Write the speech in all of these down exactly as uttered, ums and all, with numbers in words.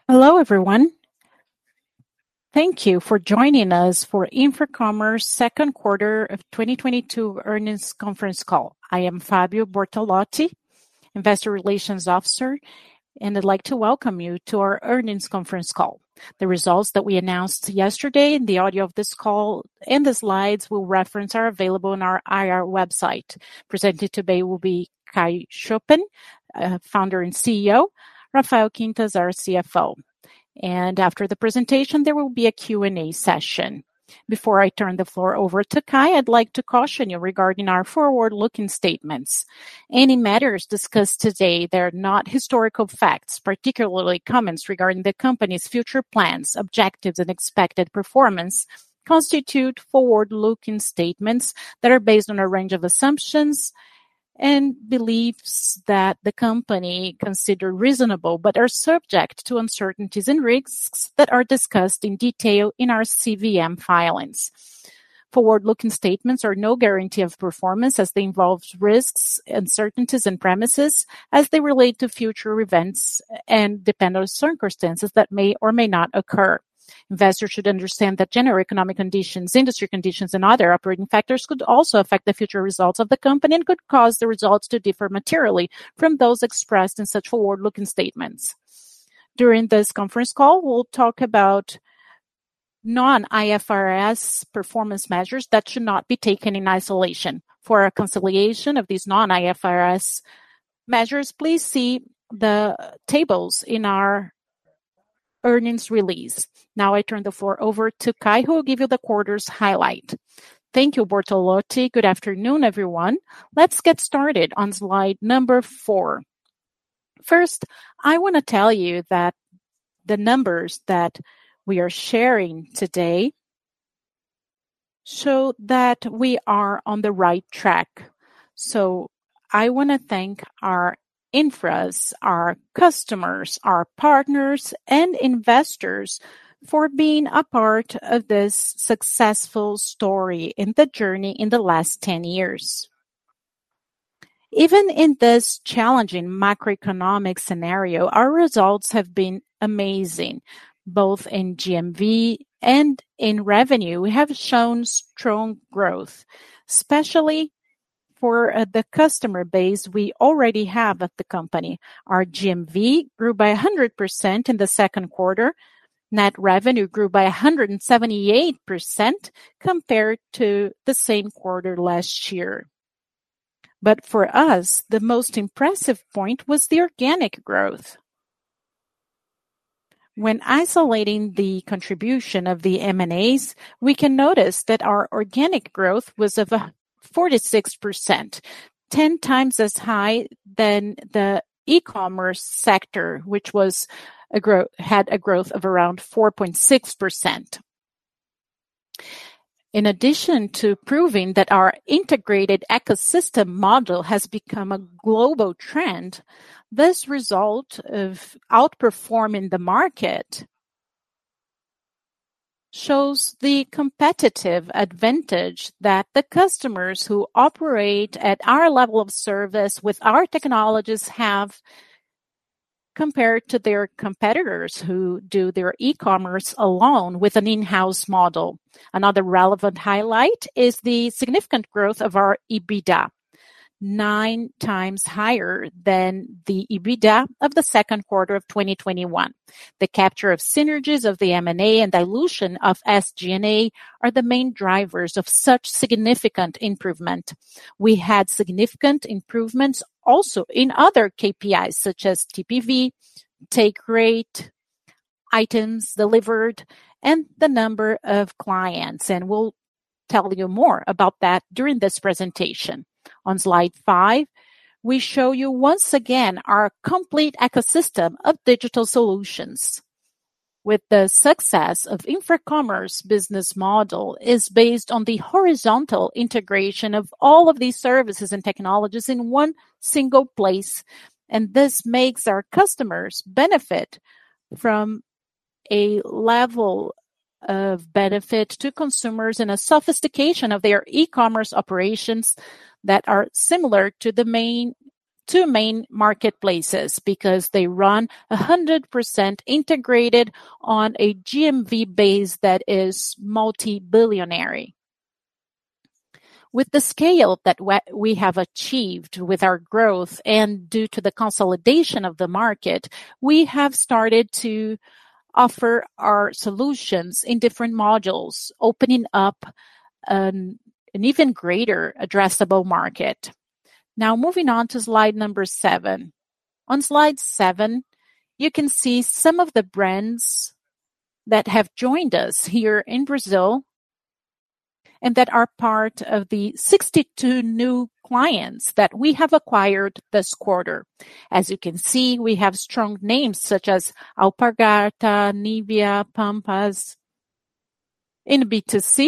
Hello, everyone. Thank you for joining us for Infracommerce second quarter of twenty twenty-two earnings conference call. I am Fabio Bortolotti, Investor Relations Officer, and I'd like to welcome you to our earnings conference call. The results that we announced yesterday and the audio of this call and the slides we'll reference are available on our I R website. Presenting today will be Kai Schoppen, uh, founder and C E O, Rafael Quintas, our C F O. And after the presentation, there will be a Q and A session. Before I turn the floor over to Kai, I'd like to caution you regarding our forward-looking statements. Any matters discussed today that are not historical facts, particularly comments regarding the company's future plans, objectives, and expected performance, constitute forward-looking statements that are based on a range of assumptions and beliefs that the company consider reasonable, but are subject to uncertainties and risks that are discussed in detail in our C V M filings. Forward-looking statements are no guarantee of performance as they involve risks, uncertainties, and premises as they relate to future events and depend on circumstances that may or may not occur. Investors should understand that general economic conditions, industry conditions, and other operating factors could also affect the future results of the company and could cause the results to differ materially from those expressed in such forward-looking statements. During this conference call, we'll talk about non-I F R S performance measures that should not be taken in isolation. For a reconciliation of these non-I F R S measures, please see the tables in our earnings release. Now I turn the floor over to Kai, who will give you the quarter's highlight. Thank you, Bortolotti. Good afternoon, everyone. Let's get started on slide number four. First, I want to tell you that the numbers that we are sharing today show that we are on the right track. So I want to thank our infras, our customers, our partners, and investors for being a part of this successful story in the journey in the last ten years. Even in this challenging macroeconomic scenario, our results have been amazing. Both in G M V and in revenue, we have shown strong growth, especially for uh, the customer base we already have at the company. Our G M V grew by one hundred percent in the second quarter. Net revenue grew by one hundred seventy-eight percent compared to the same quarter last year. But for us, the most impressive point was the organic growth. When isolating the contribution of the M and As, we can notice that our organic growth was of a forty-six percent, ten times as high than the e-commerce sector, which was a growth, had a growth of around four point six percent. In addition to proving that our integrated ecosystem model has become a global trend, this result of outperforming the market shows the competitive advantage that the customers who operate at our level of service with our technologies have compared to their competitors who do their e-commerce alone with an in-house model. Another relevant highlight is the significant growth of our EBITDA, nine times higher than the EBITDA of the second quarter of twenty twenty-one. The capture of synergies of the M and A and dilution of S G and A are the main drivers of such significant improvement. We had significant improvements also in other K P Is such as T P V, take rate, items delivered, and the number of clients. And we'll tell you more about that during this presentation. On slide five, we show you once again our complete ecosystem of digital solutions. With the success of Infracommerce business model is based on the horizontal integration of all of these services and technologies in one single place. And this makes our customers benefit from a level of benefit to consumers and a sophistication of their e-commerce operations that are similar to the main two main marketplaces because they run one hundred percent integrated on a G M V base that is multi-billionary. With the scale that we have achieved with our growth and due to the consolidation of the market, we have started to offer our solutions in different modules, opening up an, an even greater addressable market. Now, moving on to slide number seven. On slide seven, you can see some of the brands that have joined us here in Brazil and that are part of the sixty-two new clients that we have acquired this quarter. As you can see, we have strong names such as Alpargata, Nivea, Pampas. In B two C,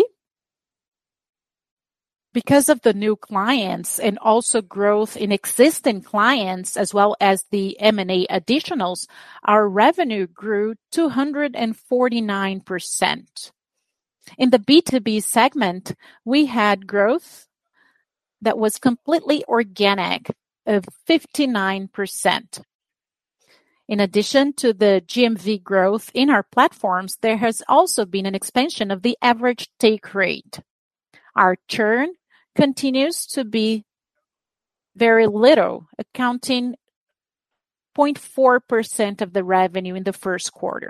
because of the new clients and also growth in existing clients as well as the M and A additionals, our revenue grew two hundred forty-nine percent. In the B two B segment, we had growth that was completely organic of fifty-nine percent. In addition to the G M V growth in our platforms, there has also been an expansion of the average take rate. Our churn continues to be very little, accounting zero point four percent of the revenue in the first quarter.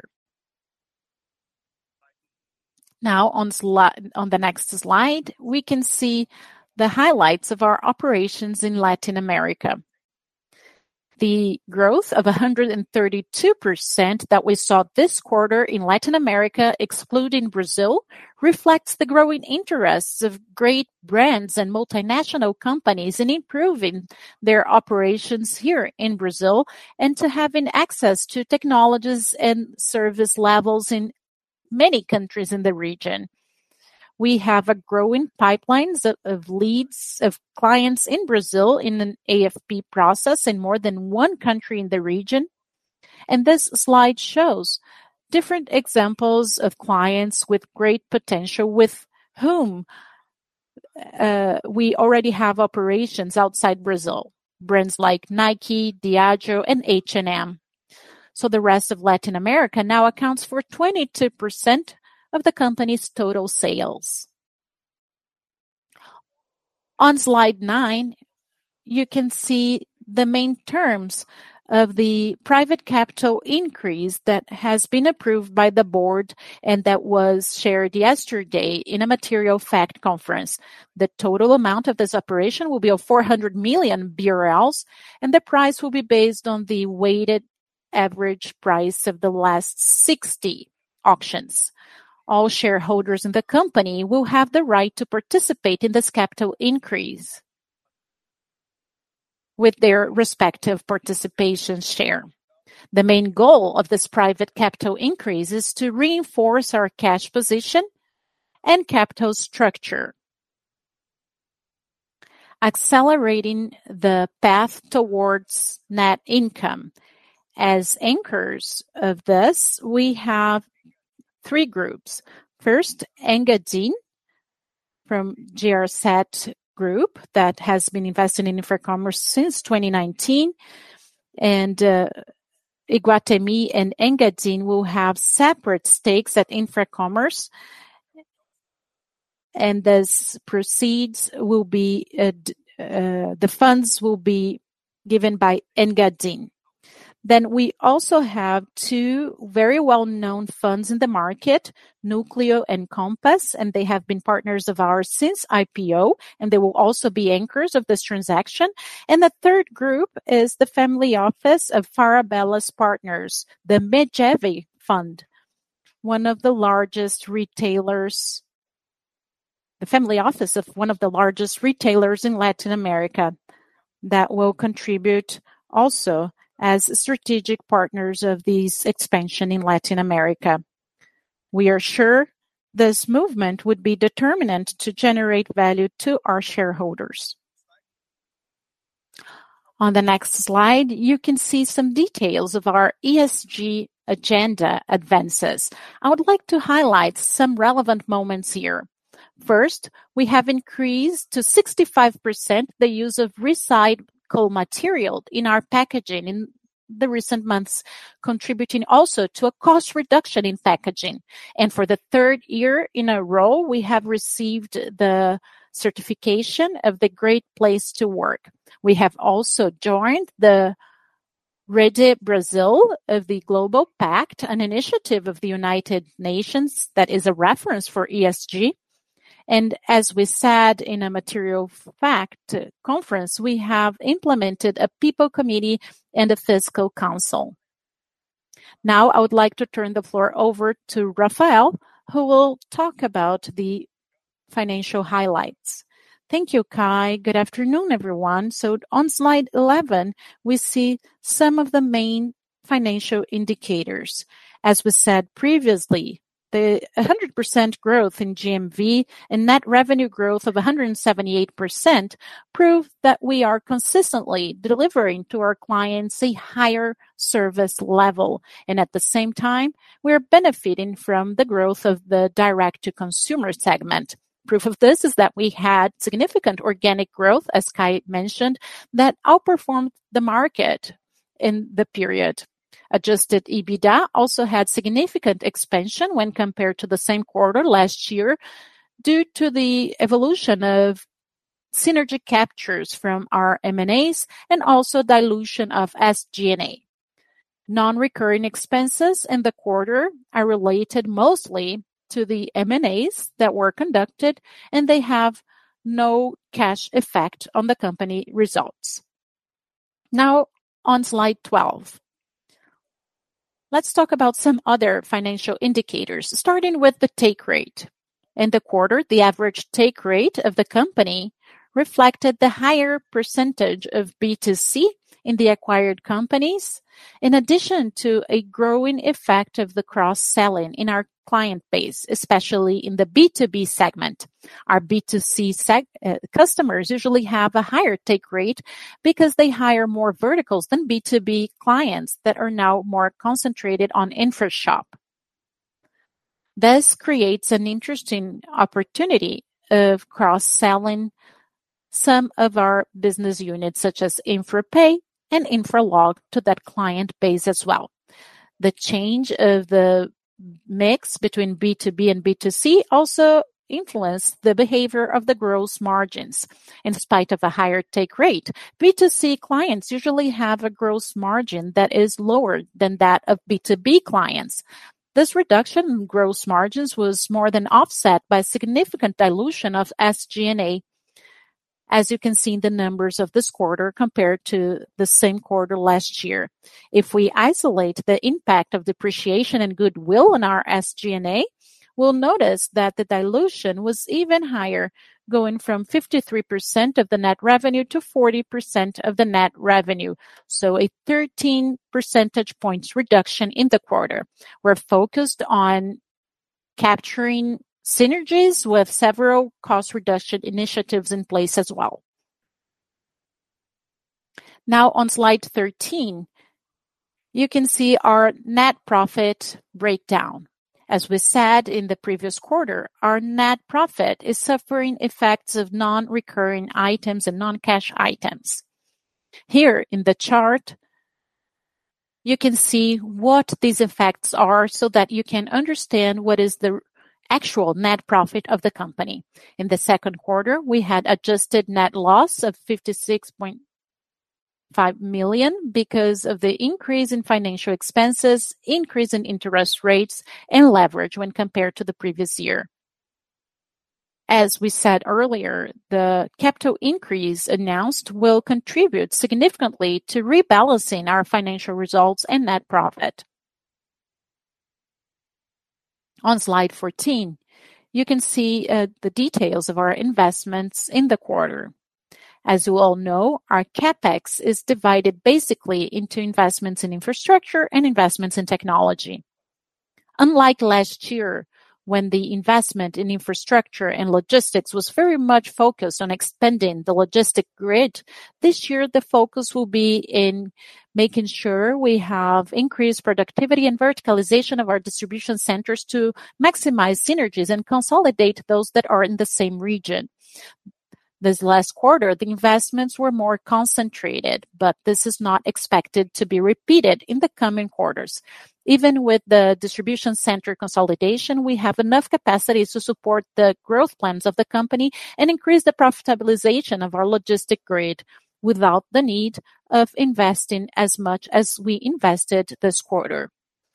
Now, on, sli- on the next slide, we can see the highlights of our operations in Latin America. The growth of one hundred thirty-two percent that we saw this quarter in Latin America, excluding Brazil, reflects the growing interests of great brands and multinational companies in improving their operations here in Brazil and to having access to technologies and service levels in many countries in the region. We have a growing pipelines of, of leads of clients in Brazil in an A F P process in more than one country in the region. And this slide shows different examples of clients with great potential with whom uh, we already have operations outside Brazil. Brands like Nike, Diageo, and H and M. So the rest of Latin America now accounts for twenty-two percent of the company's total sales. On slide nine, you can see the main terms of the private capital increase that has been approved by the board and that was shared yesterday in a material fact conference. The total amount of this operation will be of four hundred million B R Ls, and the price will be based on the weighted average price of the last sixty auctions. All shareholders in the company will have the right to participate in this capital increase with their respective participation share. The main goal of this private capital increase is to reinforce our cash position and capital structure, accelerating the path towards net income. As anchors of this, we have three groups. First, Engadin from G R S A T Group that has been investing in Infracommerce since twenty nineteen. And uh, Iguatemi and Engadin will have separate stakes at Infracommerce. And this proceeds will be, uh, uh, the funds will be given by Engadin. Then we also have two very well-known funds in the market, Núcleo and Compass, and they have been partners of ours since I P O, and they will also be anchors of this transaction. And the third group is the family office of Farabella's partners, the Medjeve Fund, one of the largest retailers, the family office of one of the largest retailers in Latin America that will contribute also as strategic partners of this expansion in Latin America. We are sure this movement would be determinant to generate value to our shareholders. On the next slide, you can see some details of our E S G agenda advances. I would like to highlight some relevant moments here. First, we have increased to sixty-five percent the use of recycled recycled material in our packaging in the recent months, contributing also to a cost reduction in packaging. And for the third year in a row, we have received the certification of the Great Place to Work. We have also joined the Rede Brasil of the Global Pact, an initiative of the United Nations that is a reference for E S G. And as we said in a material fact conference, we have implemented a people committee and a fiscal council. Now I would like to turn the floor over to Rafael, who will talk about the financial highlights. Thank you, Kai. Good afternoon, everyone. So on slide eleven, we see some of the main financial indicators. As we said previously, the one hundred percent growth in G M V and net revenue growth of one hundred seventy-eight percent prove that we are consistently delivering to our clients a higher service level. And at the same time, we are benefiting from the growth of the direct-to-consumer segment. Proof of this is that we had significant organic growth, as Kai mentioned, that outperformed the market in the period. Adjusted EBITDA also had significant expansion when compared to the same quarter last year due to the evolution of synergy captures from our M and As and also dilution of S G and A. Non-recurring expenses in the quarter are related mostly to the M and As that were conducted, and they have no cash effect on the company results. Now on slide twelve. Let's talk about some other financial indicators, starting with the take rate. In the quarter, the average take rate of the company reflected the higher percentage of B two C in the acquired companies, in addition to a growing effect of the cross-selling in our client base, especially in the B two B segment. Our B two C seg- uh, customers usually have a higher take rate because they hire more verticals than B two B clients that are now more concentrated on InfraShop. This creates an interesting opportunity of cross-selling some of our business units, such as InfraPay and InfraLog, to that client base as well. The change of the mix between B two B and B two C also influenced the behavior of the gross margins. In spite of a higher take rate, B two C clients usually have a gross margin that is lower than that of B two B clients. This reduction in gross margins was more than offset by significant dilution of S G and A, as you can see in the numbers of this quarter compared to the same quarter last year. If we isolate the impact of depreciation and goodwill on our S G and A, we'll notice that the dilution was even higher, going from fifty-three percent of the net revenue to forty percent of the net revenue. So a thirteen percentage points reduction in the quarter. We're focused on capturing synergies with several cost reduction initiatives in place as well. Now on slide thirteen, you can see our net profit breakdown. As we said in the previous quarter, our net profit is suffering effects of non-recurring items and non-cash items. Here in the chart, you can see what these effects are so that you can understand what is the actual net profit of the company. In the second quarter, we had adjusted net loss of fifty-six point five million because of the increase in financial expenses, increase in interest rates, and leverage when compared to the previous year. As we said earlier, the capital increase announced will contribute significantly to rebalancing our financial results and net profit. On slide fourteen, you can see uh, the details of our investments in the quarter. As you all know, our CapEx is divided basically into investments in infrastructure and investments in technology. Unlike last year, when the investment in infrastructure and logistics was very much focused on expanding the logistic grid, this year the focus will be in making sure we have increased productivity and verticalization of our distribution centers to maximize synergies and consolidate those that are in the same region. This last quarter, the investments were more concentrated, but this is not expected to be repeated in the coming quarters. Even with the distribution center consolidation, we have enough capacity to support the growth plans of the company and increase the profitabilization of our logistic grid without the need of investing as much as we invested this quarter.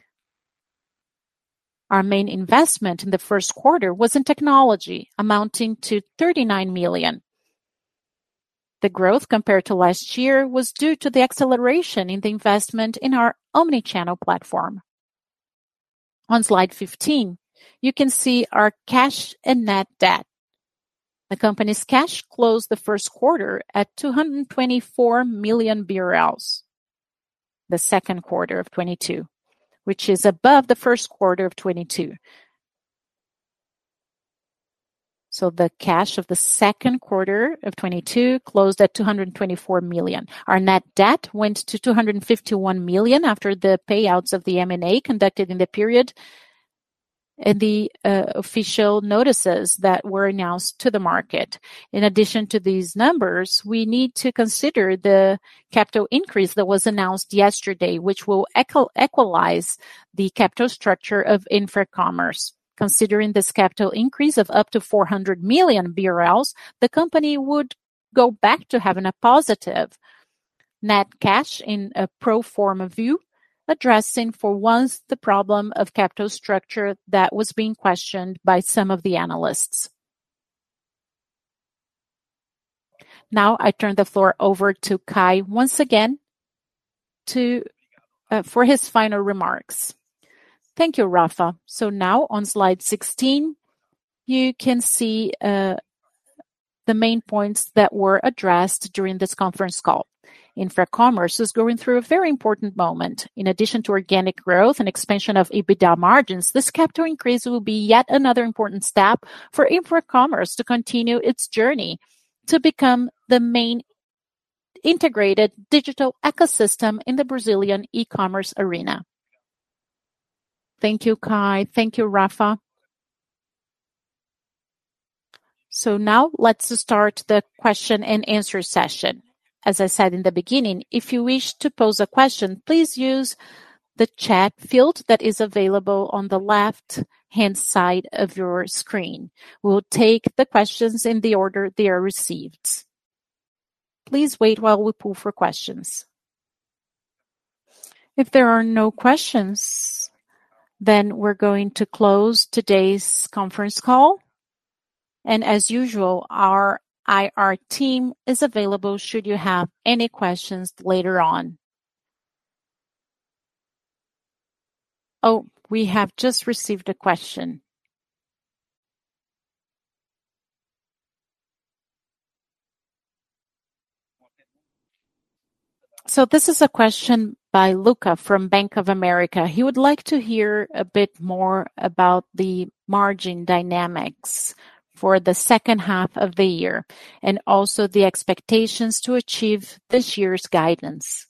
Our main investment in the first quarter was in technology, amounting to thirty-nine million. The growth compared to last year was due to the acceleration in the investment in our omnichannel platform. On slide fifteen, you can see our cash and net debt. The company's cash closed the first quarter at two hundred twenty-four million B R L, the second quarter of twenty-two, which is above the first quarter of twenty-two. So the cash of the second quarter of twenty-two closed at two hundred twenty-four million. Our net debt went to two hundred fifty-one million after the payouts of the M and A conducted in the period and the uh, official notices that were announced to the market. In addition to these numbers, we need to consider the capital increase that was announced yesterday, which will equal- equalize the capital structure of Infracommerce. Considering this capital increase of up to four hundred million B R L, the company would go back to having a positive net cash in a pro forma view, addressing for once the problem of capital structure that was being questioned by some of the analysts. Now I turn the floor over to Kai once again to uh, for his final remarks. Thank you, Rafa. So now on slide sixteen, you can see uh, the main points that were addressed during this conference call. Infracommerce is going through a very important moment. In addition to organic growth and expansion of EBITDA margins, this capital increase will be yet another important step for Infracommerce to continue its journey to become the main integrated digital ecosystem in the Brazilian e-commerce arena. Thank you, Kai. Thank you, Rafa. So now let's start the question and answer session. As I said in the beginning, if you wish to pose a question, please use the chat field that is available on the left-hand side of your screen. We'll take the questions in the order they are received. Please wait while we pull for questions. If there are no questions, then we're going to close today's conference call. And as usual, our I R team is available should you have any questions later on. Oh, we have just received a question. So this is a question by Luca from Bank of America. He would like to hear a bit more about the margin dynamics for the second half of the year and also the expectations to achieve this year's guidance.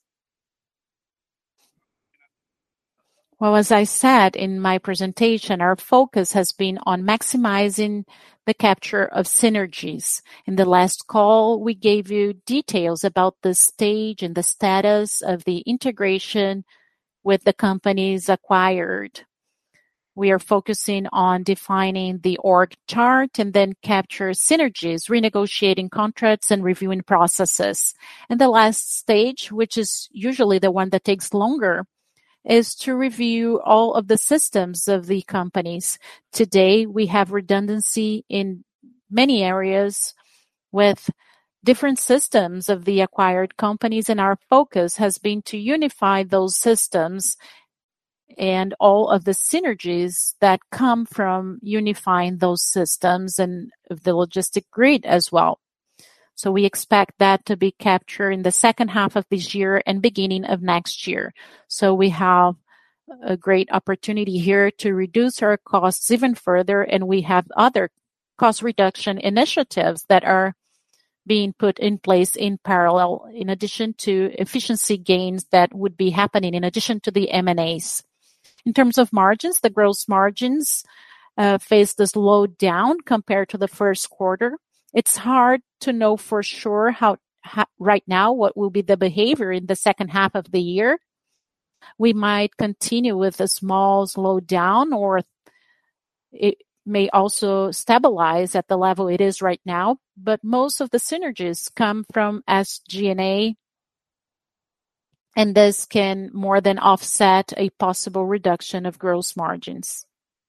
Well, as I said in my presentation, our focus has been on maximizing the capture of synergies. In the last call, we gave you details about the stage and the status of the integration with the companies acquired. We are focusing on defining the org chart and then capture synergies, renegotiating contracts and reviewing processes. And the last stage, which is usually the one that takes longer, is to review all of the systems of the companies. Today, we have redundancy in many areas with different systems of the acquired companies, and our focus has been to unify those systems and all of the synergies that come from unifying those systems and the logistic grid as well. So we expect that to be captured in the second half of this year and beginning of next year. So we have a great opportunity here to reduce our costs even further, and we have other cost reduction initiatives that are being put in place in parallel, in addition to efficiency gains that would be happening in addition to the M and As. In terms of margins, the gross margins uh, faced a slowdown compared to the first quarter. It's hard to know for sure how, how right now what will be the behavior in the second half of the year. We might continue with a small slowdown, or it may also stabilize at the level it is right now. But most of the synergies come from S G and A, and this can more than offset a possible reduction of gross margins.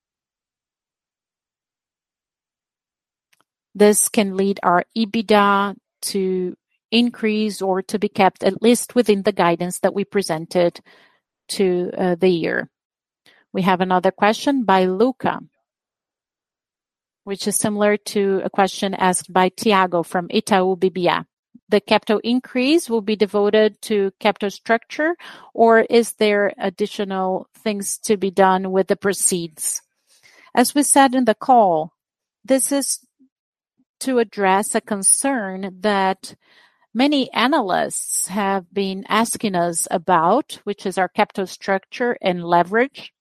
This can lead our EBITDA to increase or to be kept at least within the guidance that we presented to uh, the year. We have another question by Luca, which is similar to a question asked by Tiago from Itaú B B A. The capital increase will be devoted to capital structure, or is there additional things to be done with the proceeds? As we said in the call, this is to address a concern that many analysts have been asking us about, which is our capital structure and leverage.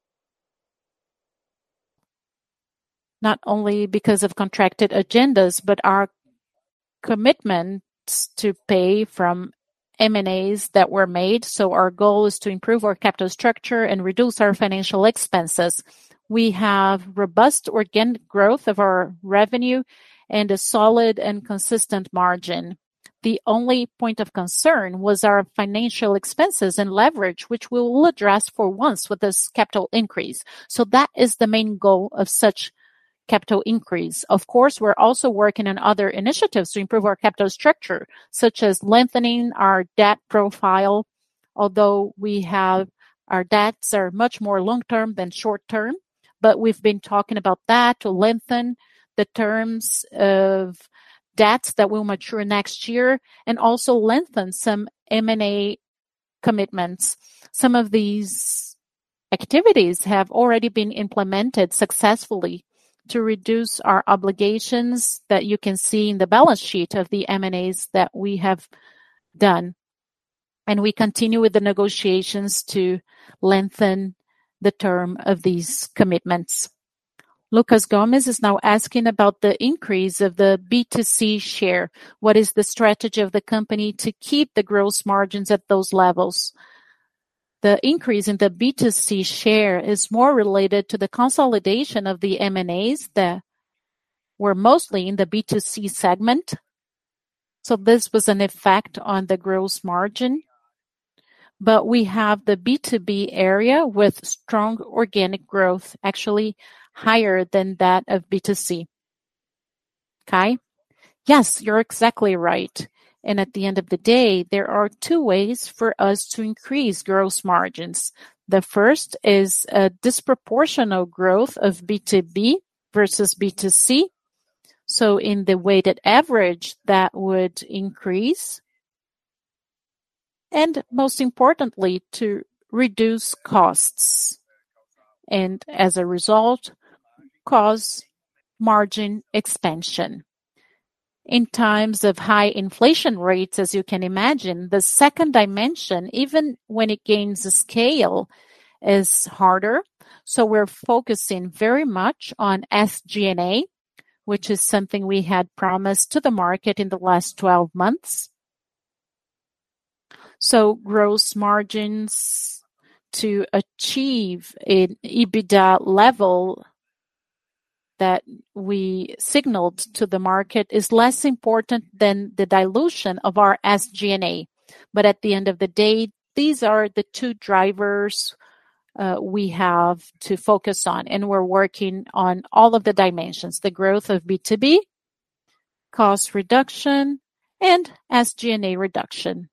Not only because of contracted agendas, but our commitments to pay from M and As that were made. So our goal is to improve our capital structure and reduce our financial expenses. We have robust organic growth of our revenue and a solid and consistent margin. The only point of concern was our financial expenses and leverage, which we will address for once with this capital increase. So that is the main goal of such capital increase. Of course, we're also working on other initiatives to improve our capital structure, such as lengthening our debt profile, although we have our debts are much more long-term than short-term, but we've been talking about that to lengthen the terms of debts that will mature next year and also lengthen some M and A commitments. Some of these activities have already been implemented successfully to reduce our obligations that you can see in the balance sheet of the M and As that we have done. And we continue with the negotiations to lengthen the term of these commitments. Lucas Gomez is now asking about the increase of the B two C share. What is the strategy of the company to keep the gross margins at those levels? The increase in the B two C share is more related to the consolidation of the M and As that were mostly in the B two C segment. So this was an effect on the gross margin. But we have the B two B area with strong organic growth, actually higher than that of B two C. Kai? Yes, you're exactly right. And at the end of the day, there are two ways for us to increase gross margins. The first is a disproportional growth of B two B versus B two C. So in the weighted average, that would increase. And most importantly, to reduce costs. And as a result, cause margin expansion. In times of high inflation rates, as you can imagine, the second dimension, even when it gains a scale, is harder. So we're focusing very much on S G and A, which is something we had promised to the market in the last twelve months. So gross margins to achieve an EBITDA level that we signaled to the market is less important than the dilution of our S G and A. But at the end of the day, these are the two drivers uh, we have to focus on, and we're working on all of the dimensions, the growth of B two B, cost reduction, and S G and A reduction.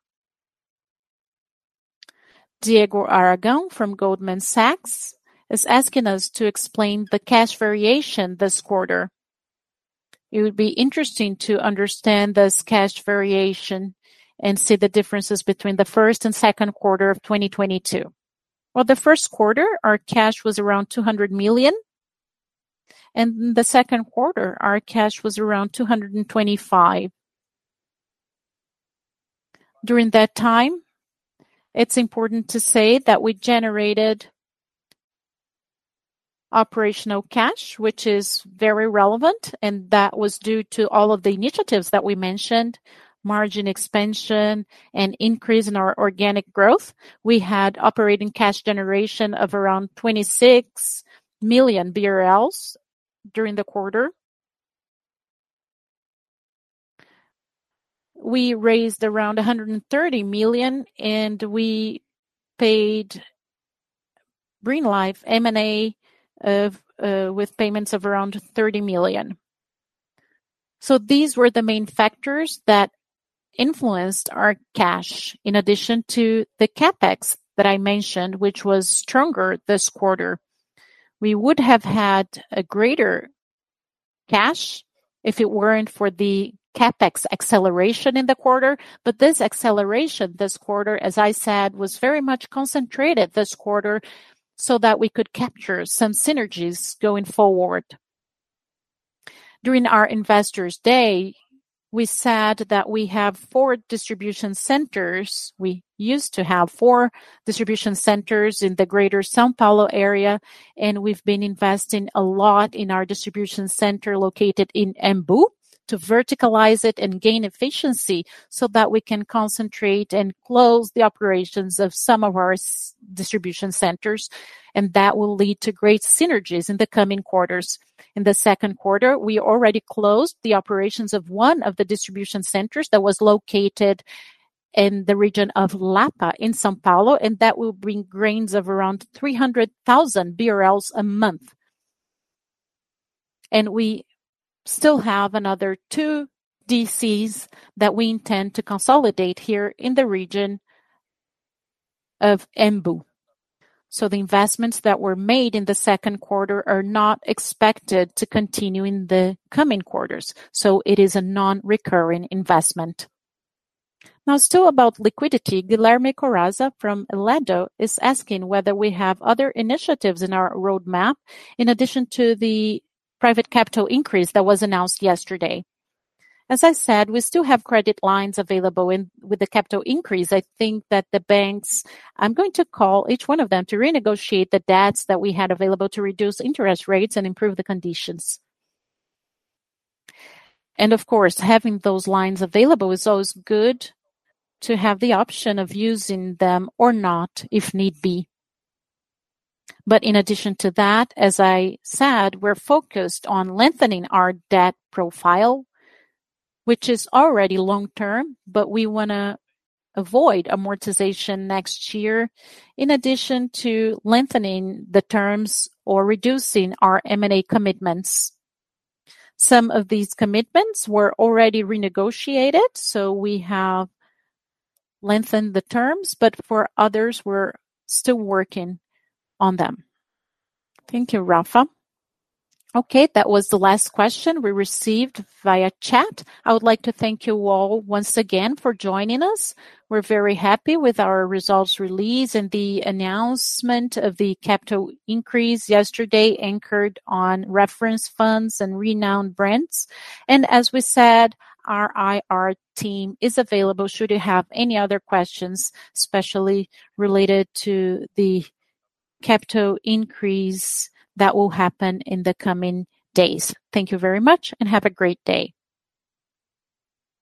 Diego Aragon from Goldman Sachs is asking us to explain the cash variation this quarter. It would be interesting to understand this cash variation and see the differences between the first and second quarter of twenty twenty-two. Well, the first quarter, our cash was around two hundred million. And in the second quarter, our cash was around two hundred twenty-five. During that time, it's important to say that we generated operational cash, which is very relevant, and that was due to all of the initiatives that we mentioned, margin expansion and increase in our organic growth. We had operating cash generation of around twenty-six million B R L during the quarter. We raised around one hundred thirty million, and we paid Greenlife M and A of uh, with payments of around thirty million. So these were the main factors that influenced our cash, in addition to the CapEx that I mentioned, which was stronger this quarter. We would have had a greater cash if it weren't for the CapEx acceleration in the quarter, but this acceleration this quarter, as I said, was very much concentrated this quarter so that we could capture some synergies going forward. During our Investors Day, we said that we have four distribution centers. We used to have four distribution centers in the greater São Paulo area, and we've been investing a lot in our distribution center located in Embu to verticalize it and gain efficiency so that we can concentrate and close the operations of some of our distribution centers, and that will lead to great synergies in the coming quarters. In the second quarter, we already closed the operations of one of the distribution centers that was located in the region of Lapa in São Paulo, and that will bring gains of around three hundred thousand B R L a month. And we still have another two D Cs that we intend to consolidate here in the region of Embu. So the investments that were made in the second quarter are not expected to continue in the coming quarters. So it is a non-recurring investment. Now, still about liquidity, Guilherme Corazza from Eledo is asking whether we have other initiatives in our roadmap in addition to the private capital increase that was announced yesterday. As I said, we still have credit lines available in, with the capital increase. I think that the banks, I'm going to call each one of them to renegotiate the debts that we had available to reduce interest rates and improve the conditions. And of course, having those lines available is always good to have the option of using them or not if need be. But in addition to that, as I said, we're focused on lengthening our debt profile, which is already long-term, but we want to avoid amortization next year, in addition to lengthening the terms or reducing our M and A commitments. Some of these commitments were already renegotiated, so we have lengthened the terms, but for others, we're still working on them. Thank you, Rafa. Okay, that was the last question we received via chat. I would like to thank you all once again for joining us. We're very happy with our results release and the announcement of the capital increase yesterday, anchored on reference funds and renowned brands. And as we said, our I R team is available should you have any other questions, especially related to the capital increase that will happen in the coming days. Thank you very much and have a great day.